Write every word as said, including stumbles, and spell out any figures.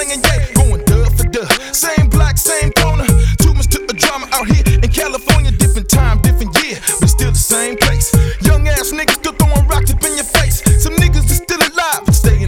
singing, yeah, going dub for dub. Same block, same corner. Too much to a drama out here in California. Different time, different year, but still the same place. Young ass niggas still throwing rocks up in your face. Some niggas is still alive, but stay